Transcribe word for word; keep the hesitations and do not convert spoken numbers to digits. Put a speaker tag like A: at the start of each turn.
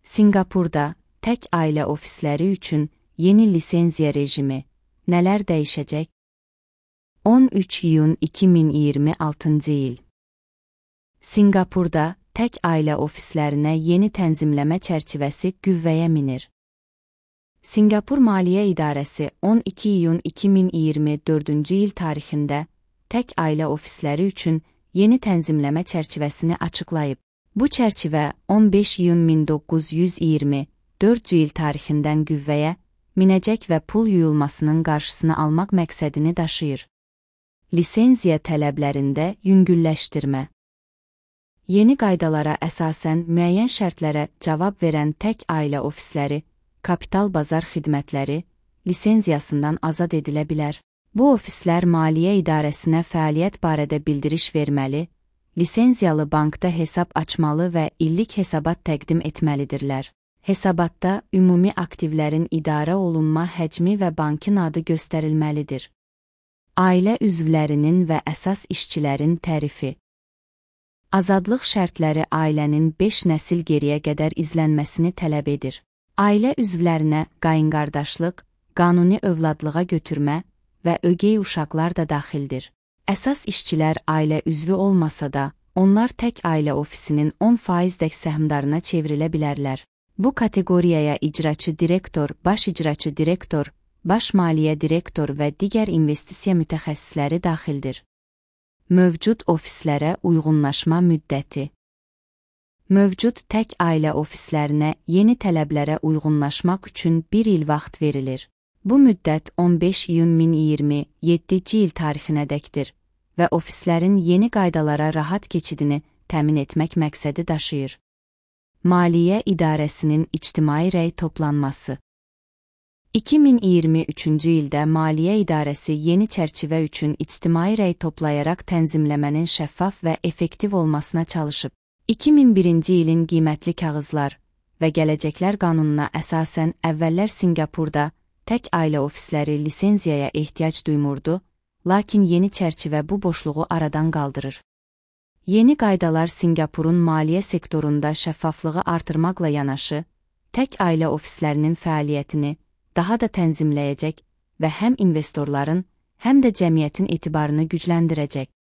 A: Sinqapurda tək ailə ofisləri üçün yeni lisenziya rejimi nələr dəyişəcək? on üç iyun iki min iyirmi altıncı il. Sinqapurda tək ailə ofislərinə yeni tənzimləmə çərçivəsi qüvvəyə minir. Sinqapur Maliyyə İdarəsi on iki iyun iki min iyirmi dördüncü il tarixində tək ailə ofisləri üçün yeni tənzimləmə çərçivəsini açıqlayıb. Bu çərçivə on beş iyun min doqquz yüz iyirmi dördüncü il tarixindən qüvvəyə minəcək və pul yuyulmasının qarşısını almaq məqsədini daşıyır. Lisenziya tələblərində yüngülləşdirmə. Yeni qaydalara əsasən müəyyən şərtlərə cavab verən tək ailə ofisləri, kapital bazar xidmətləri lisenziyasından azad edilə bilər. Bu ofislər Maliyyə İdarəsinə fəaliyyət barədə bildiriş verməli, lisenziyalı bankda hesab açmalı və illik hesabat təqdim etməlidirlər. Hesabatda ümumi aktivlərin idarə olunma həcmi və bankın adı göstərilməlidir. Ailə üzvlərinin və əsas işçilərin tərifi. Azadlıq şərtləri ailənin beş nəsil geriyə qədər izlənməsini tələb edir. Ailə üzvlərinə qayınqardaşlıq, qanuni övladlığa götürmə və ögey uşaqlar da daxildir. Əsas işçilər ailə üzvü olmasa da, onlar tək ailə ofisinin on faizdək səhmdarına çevrilə bilərlər. Bu kateqoriyaya icraçı direktor, baş icraçı direktor, baş maliyyə direktor və digər investisiya mütəxəssisləri daxildir. Mövcud ofislərə uyğunlaşma müddəti. Mövcud tək ailə ofislərinə yeni tələblərə uyğunlaşmaq üçün bir il vaxt verilir. Bu müddət on beş iyun min iyirmi yeddinci il tarixinədəkdir və ofislərin yeni qaydalara rahat keçidini təmin etmək məqsədi daşıyır. Maliyyə İdarəsinin ictimai rəy toplanması. iki min iyirmi üçüncü ildə Maliyyə İdarəsi yeni çərçivə üçün ictimai rəy toplayaraq tənzimləmənin şəffaf və effektiv olmasına çalışıb. iki min birinci ilin qiymətli kağızlar və gələcəklər qanununa əsasən əvvəllər Sinqapurda tək ailə ofisləri lisenziyaya ehtiyac duymurdu, lakin yeni çərçivə bu boşluğu aradan qaldırır. Yeni qaydalar Sinqapurun maliyyə sektorunda şəffaflığı artırmaqla yanaşı, tək ailə ofislərinin fəaliyyətini daha da tənzimləyəcək və həm investorların, həm də cəmiyyətin etibarını gücləndirəcək.